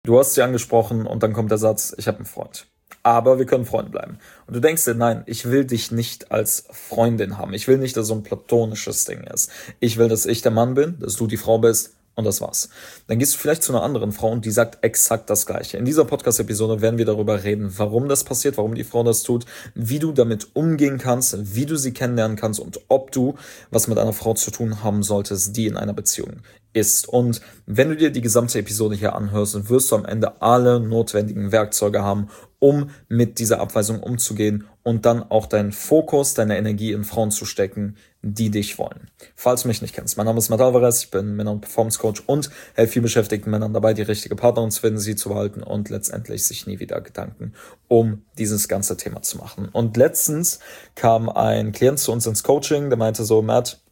Du hast sie angesprochen und dann kommt der Satz, ich habe einen Freund. Aber wir können Freunde bleiben. Und du denkst dir, nein, ich will dich nicht als Freundin haben. Ich will nicht, dass so ein platonisches Ding ist. Ich will, dass ich der Mann bin, dass du die Frau bist und das war's. Dann gehst du vielleicht zu einer anderen Frau und die sagt exakt das Gleiche. In dieser Podcast-Episode werden wir darüber reden, warum das passiert, warum die Frau das tut, wie du damit umgehen kannst, wie du sie kennenlernen kannst und ob du was mit einer Frau zu tun haben solltest, die in einer Beziehung ist. Und wenn du dir die gesamte Episode hier anhörst, wirst du am Ende alle notwendigen Werkzeuge haben, um mit dieser Abweisung umzugehen und dann auch deinen Fokus, deine Energie in Frauen zu stecken, die dich wollen. Falls du mich nicht kennst, mein Name ist Matt Alvarez, ich bin Männer- und Performance Coach und helfe viel beschäftigten Männern dabei, die richtige Partnerin zu finden, sie zu behalten und letztendlich sich nie wieder Gedanken um dieses ganze Thema zu machen. Und letztens kam ein Klient zu uns ins Coaching, der meinte so, Matt,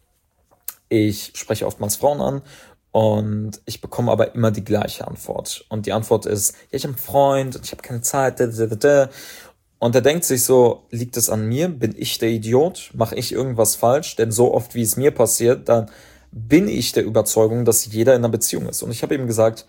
ich spreche oftmals Frauen an und ich bekomme aber immer die gleiche Antwort. Und die Antwort ist, ja, ich habe einen Freund und ich habe keine Zeit. Und er denkt sich so, liegt es an mir? Bin ich der Idiot? Mache ich irgendwas falsch? Denn so oft, wie es mir passiert, dann bin ich der Überzeugung, dass jeder in einer Beziehung ist. Und ich habe ihm gesagt,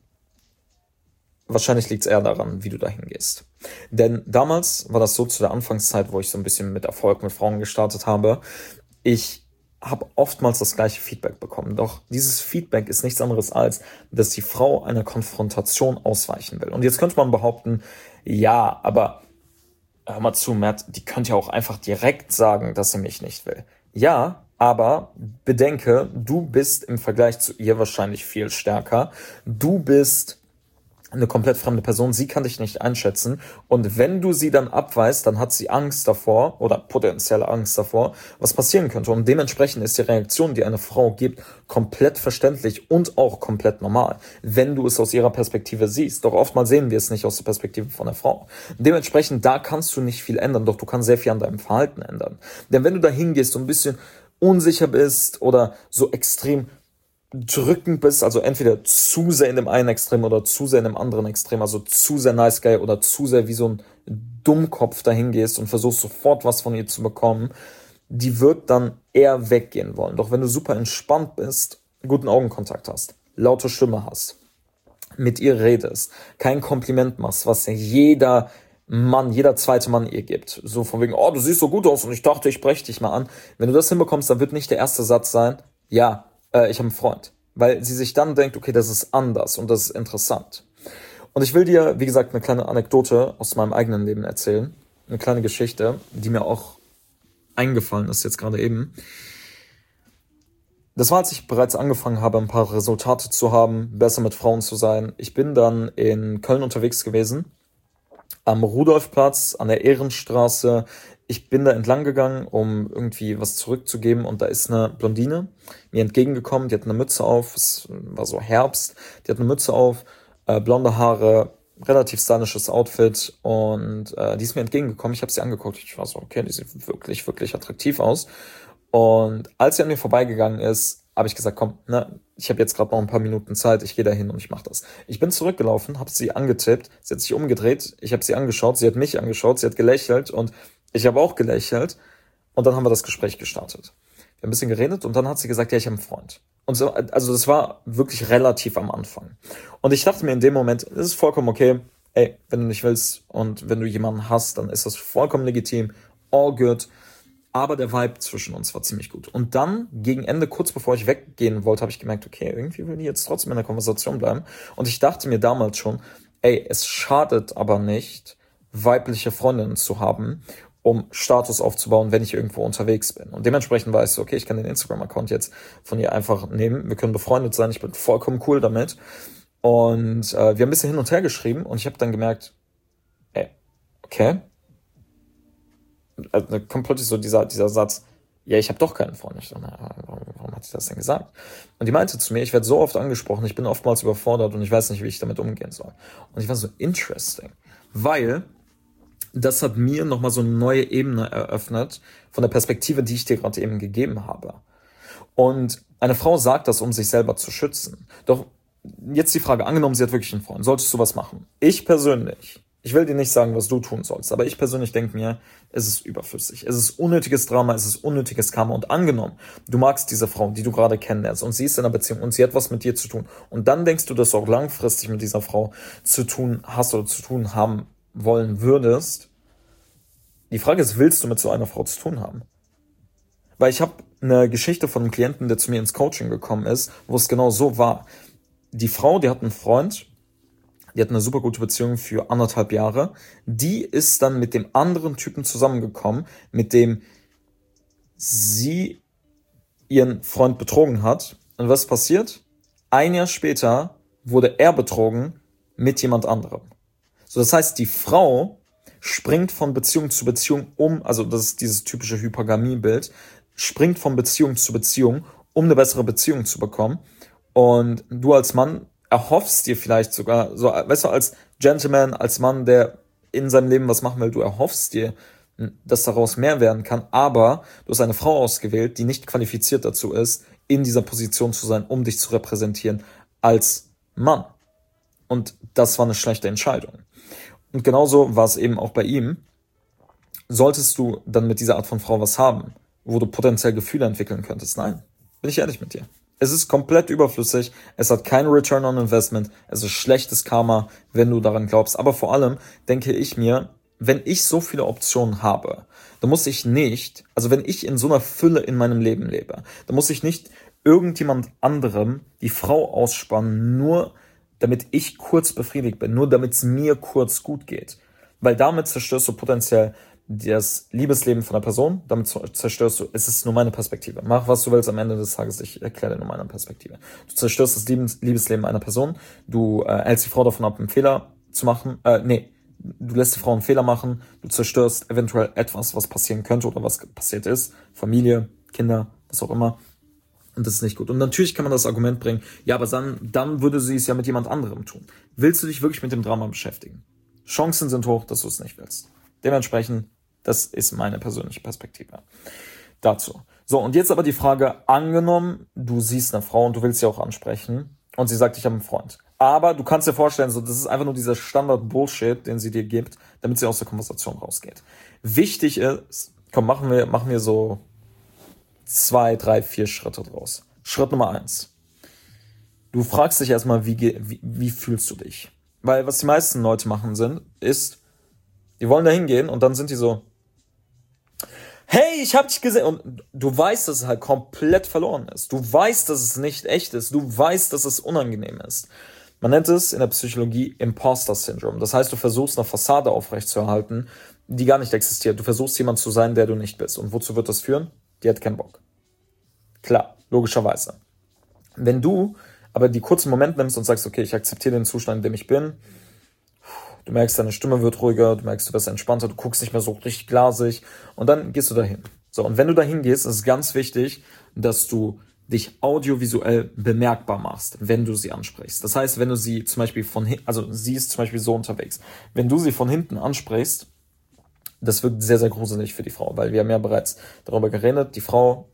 wahrscheinlich liegt es eher daran, wie du dahin gehst. Denn damals war das so zu der Anfangszeit, wo ich so ein bisschen mit Erfolg mit Frauen gestartet habe. Ich habe oftmals das gleiche Feedback bekommen. Doch dieses Feedback ist nichts anderes als, dass die Frau einer Konfrontation ausweichen will. Und jetzt könnte man behaupten, ja, aber hör mal zu, Matt, die könnte ja auch einfach direkt sagen, dass sie mich nicht will. Ja, aber bedenke, du bist im Vergleich zu ihr wahrscheinlich viel stärker. Du bist eine komplett fremde Person, sie kann dich nicht einschätzen und wenn du sie dann abweist, dann hat sie Angst davor oder potenzielle Angst davor, was passieren könnte und dementsprechend ist die Reaktion, die eine Frau gibt, komplett verständlich und auch komplett normal, wenn du es aus ihrer Perspektive siehst, doch oftmals sehen wir es nicht aus der Perspektive von der Frau. Dementsprechend, da kannst du nicht viel ändern, doch du kannst sehr viel an deinem Verhalten ändern, denn wenn du da hingehst und ein bisschen unsicher bist oder so extrem drückend bist, also entweder zu sehr in dem einen Extrem oder zu sehr in dem anderen Extrem, also zu sehr nice guy oder zu sehr wie so ein Dummkopf dahin gehst und versuchst sofort was von ihr zu bekommen, die wird dann eher weggehen wollen. Doch wenn du super entspannt bist, guten Augenkontakt hast, laute Stimme hast, mit ihr redest, kein Kompliment machst, was jeder Mann, jeder zweite Mann ihr gibt. So von wegen, oh, du siehst so gut aus und ich dachte, ich spreche dich mal an. Wenn du das hinbekommst, dann wird nicht der erste Satz sein, ja, ich habe einen Freund. Weil sie sich dann denkt, okay, das ist anders und das ist interessant. Und ich will dir, wie gesagt, eine kleine Anekdote aus meinem eigenen Leben erzählen. Eine kleine Geschichte, die mir auch eingefallen ist jetzt gerade eben. Das war, als ich bereits angefangen habe, ein paar Resultate zu haben, besser mit Frauen zu sein. Ich bin dann in Köln unterwegs gewesen, am Rudolfplatz, an der Ehrenstraße. Ich bin da entlang gegangen, um irgendwie was zurückzugeben und da ist eine Blondine mir entgegengekommen, die hat eine Mütze auf, es war so Herbst, die hat eine Mütze auf, blonde Haare, relativ stylisches Outfit und die ist mir entgegengekommen, ich habe sie angeguckt, ich war so, okay, die sieht wirklich, wirklich attraktiv aus und als sie an mir vorbeigegangen ist, habe ich gesagt, komm, ne, ich habe jetzt gerade noch ein paar Minuten Zeit, ich gehe da hin und ich mache das. Ich bin zurückgelaufen, habe sie angetippt, sie hat sich umgedreht, ich habe sie angeschaut, sie hat mich angeschaut, sie hat gelächelt und ich habe auch gelächelt und dann haben wir das Gespräch gestartet. Wir haben ein bisschen geredet und dann hat sie gesagt, ja, ich habe einen Freund. Und so, also das war wirklich relativ am Anfang. Und ich dachte mir in dem Moment, es ist vollkommen okay, ey, wenn du nicht willst und wenn du jemanden hast, dann ist das vollkommen legitim, all good. Aber der Vibe zwischen uns war ziemlich gut. Und dann, gegen Ende, kurz bevor ich weggehen wollte, habe ich gemerkt, okay, irgendwie will die jetzt trotzdem in der Konversation bleiben. Und ich dachte mir damals schon, ey, es schadet aber nicht, weibliche Freundinnen zu haben, um Status aufzubauen, wenn ich irgendwo unterwegs bin. Und dementsprechend war ich so, okay, ich kann den Instagram-Account jetzt von ihr einfach nehmen. Wir können befreundet sein, ich bin vollkommen cool damit. Und wir haben ein bisschen hin und her geschrieben und ich habe dann gemerkt, ey, okay, also kommt plötzlich so dieser Satz, ja, ich habe doch keinen Freund. Ich so, warum hat sie das denn gesagt? Und die meinte zu mir, ich werde so oft angesprochen, ich bin oftmals überfordert und ich weiß nicht, wie ich damit umgehen soll. Und ich war so, interesting, weil das hat mir nochmal so eine neue Ebene eröffnet von der Perspektive, die ich dir gerade eben gegeben habe. Und eine Frau sagt das, um sich selber zu schützen. Doch jetzt die Frage, angenommen, sie hat wirklich einen Freund, solltest du was machen? Ich persönlich Ich will dir nicht sagen, was du tun sollst, aber ich persönlich denke mir, es ist überflüssig. Es ist unnötiges Drama, es ist unnötiges Karma. Und angenommen, du magst diese Frau, die du gerade kennenlernst und sie ist in einer Beziehung und sie hat was mit dir zu tun. Und dann denkst du, dass du auch langfristig mit dieser Frau zu tun hast oder zu tun haben wollen würdest. Die Frage ist, willst du mit so einer Frau zu tun haben? Weil ich habe eine Geschichte von einem Klienten, der zu mir ins Coaching gekommen ist, wo es genau so war. Die Frau, die hat einen Freund, die hat eine super gute Beziehung für 1,5 Jahre. Die ist dann mit dem anderen Typen zusammengekommen, mit dem sie ihren Freund betrogen hat. Und was passiert? 1 Jahr später wurde er betrogen mit jemand anderem. So, das heißt, die Frau springt von Beziehung zu Beziehung also das ist dieses typische Hypergamie-Bild, springt von Beziehung zu Beziehung, um eine bessere Beziehung zu bekommen. Und du als Mann erhoffst dir vielleicht sogar, so, weißt du, als Gentleman, als Mann, der in seinem Leben was machen will, du erhoffst dir, dass daraus mehr werden kann, aber du hast eine Frau ausgewählt, die nicht qualifiziert dazu ist, in dieser Position zu sein, um dich zu repräsentieren als Mann. Und das war eine schlechte Entscheidung. Und genauso war es eben auch bei ihm. Solltest du dann mit dieser Art von Frau was haben, wo du potenziell Gefühle entwickeln könntest? Nein, bin ich ehrlich mit dir. Es ist komplett überflüssig, es hat kein Return on Investment, es ist schlechtes Karma, wenn du daran glaubst. Aber vor allem denke ich mir, wenn ich so viele Optionen habe, dann muss ich nicht, also wenn ich in so einer Fülle in meinem Leben lebe, dann muss ich nicht irgendjemand anderem die Frau ausspannen, nur damit ich kurz befriedigt bin, nur damit es mir kurz gut geht. Weil damit zerstörst du potenziell das Liebesleben von der Person, damit zerstörst du, es ist nur meine Perspektive. Mach, was du willst am Ende des Tages, ich erkläre dir nur meine Perspektive. Du zerstörst das Liebesleben einer Person, du hältst die Frau davon ab, einen Fehler zu machen, du lässt die Frau einen Fehler machen, du zerstörst eventuell etwas, was passieren könnte oder was passiert ist, Familie, Kinder, was auch immer. Und das ist nicht gut. Und natürlich kann man das Argument bringen, ja, aber dann würde sie es ja mit jemand anderem tun. Willst du dich wirklich mit dem Drama beschäftigen? Chancen sind hoch, dass du es nicht willst. Dementsprechend, das ist meine persönliche Perspektive dazu. So, und jetzt aber die Frage, angenommen, du siehst eine Frau und du willst sie auch ansprechen und sie sagt, ich habe einen Freund. Aber du kannst dir vorstellen, so, das ist einfach nur dieser Standard-Bullshit, den sie dir gibt, damit sie aus der Konversation rausgeht. Wichtig ist, komm, machen wir so 2, 3, 4 Schritte draus. Schritt Nummer 1. Du fragst dich erstmal, wie fühlst du dich? Weil was die meisten Leute machen ist, die wollen da hingehen und dann sind die so, hey, ich hab dich gesehen. Und du weißt, dass es halt komplett verloren ist. Du weißt, dass es nicht echt ist. Du weißt, dass es unangenehm ist. Man nennt es in der Psychologie Imposter-Syndrom. Das heißt, du versuchst eine Fassade aufrechtzuerhalten, die gar nicht existiert. Du versuchst jemand zu sein, der du nicht bist. Und wozu wird das führen? Die hat keinen Bock. Klar, logischerweise. Wenn du aber die kurzen Momente nimmst und sagst, okay, ich akzeptiere den Zustand, in dem ich bin, du merkst, deine Stimme wird ruhiger, du merkst, du wirst entspannter, du guckst nicht mehr so richtig glasig und dann gehst du dahin. So, und wenn du dahin gehst, ist es ganz wichtig, dass du dich audiovisuell bemerkbar machst, wenn du sie ansprichst. Das heißt, wenn du sie zum Beispiel sie ist zum Beispiel so unterwegs. Wenn du sie von hinten ansprichst, das wirkt sehr, sehr gruselig für die Frau, weil wir haben ja bereits darüber geredet, die Frau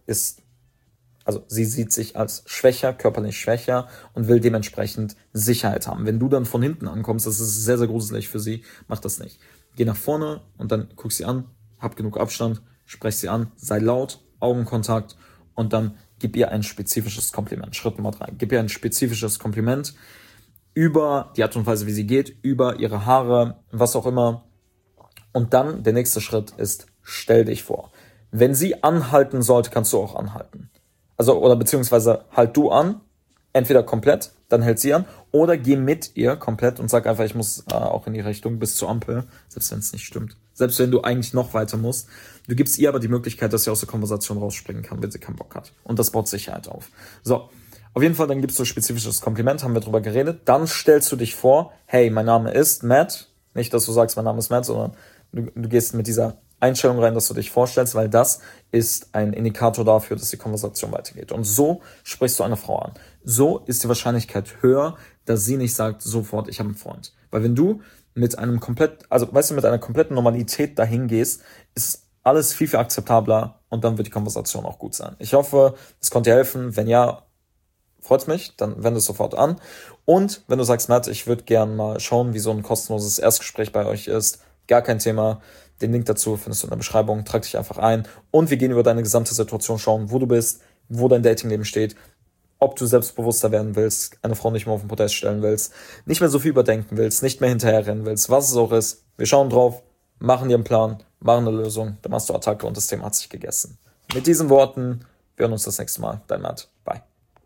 sie sieht sich als schwächer, körperlich schwächer und will dementsprechend Sicherheit haben. Wenn du dann von hinten ankommst, das ist sehr, sehr gruselig für sie, mach das nicht. Geh nach vorne und dann guck sie an, hab genug Abstand, sprech sie an, sei laut, Augenkontakt und dann gib ihr ein spezifisches Kompliment. Schritt Nummer 3. Gib ihr ein spezifisches Kompliment über die Art und Weise, wie sie geht, über ihre Haare, was auch immer. Und dann, der nächste Schritt ist, stell dich vor. Wenn sie anhalten sollte, kannst du auch anhalten. Oder beziehungsweise halt du an, entweder komplett, dann hält sie an, oder geh mit ihr komplett und sag einfach, ich muss auch in die Richtung bis zur Ampel, selbst wenn es nicht stimmt. Selbst wenn du eigentlich noch weiter musst. Du gibst ihr aber die Möglichkeit, dass sie aus der Konversation rausspringen kann, wenn sie keinen Bock hat. Und das baut Sicherheit auf. So, auf jeden Fall, dann gibst du ein spezifisches Kompliment, haben wir drüber geredet. Dann stellst du dich vor, hey, mein Name ist Matt. Nicht, dass du sagst, mein Name ist Matt, sondern du gehst mit dieser Einstellung rein, dass du dich vorstellst, weil das ist ein Indikator dafür, dass die Konversation weitergeht. Und so sprichst du eine Frau an. So ist die Wahrscheinlichkeit höher, dass sie nicht sagt sofort, ich habe einen Freund. Weil wenn du mit einer kompletten Normalität dahin gehst, ist alles viel, viel akzeptabler und dann wird die Konversation auch gut sein. Ich hoffe, es konnte dir helfen. Wenn ja, freut's mich, dann wende es sofort an. Und wenn du sagst, Matt, ich würde gern mal schauen, wie so ein kostenloses Erstgespräch bei euch ist, gar kein Thema. Den Link dazu findest du in der Beschreibung. Trag dich einfach ein. Und wir gehen über deine gesamte Situation schauen, wo du bist, wo dein Datingleben steht, ob du selbstbewusster werden willst, eine Frau nicht mehr auf den Podest stellen willst, nicht mehr so viel überdenken willst, nicht mehr hinterherrennen willst, was es auch ist. Wir schauen drauf, machen dir einen Plan, machen eine Lösung, dann machst du Attacke und das Thema hat sich gegessen. Mit diesen Worten, wir hören uns das nächste Mal. Dein Matt. Bye.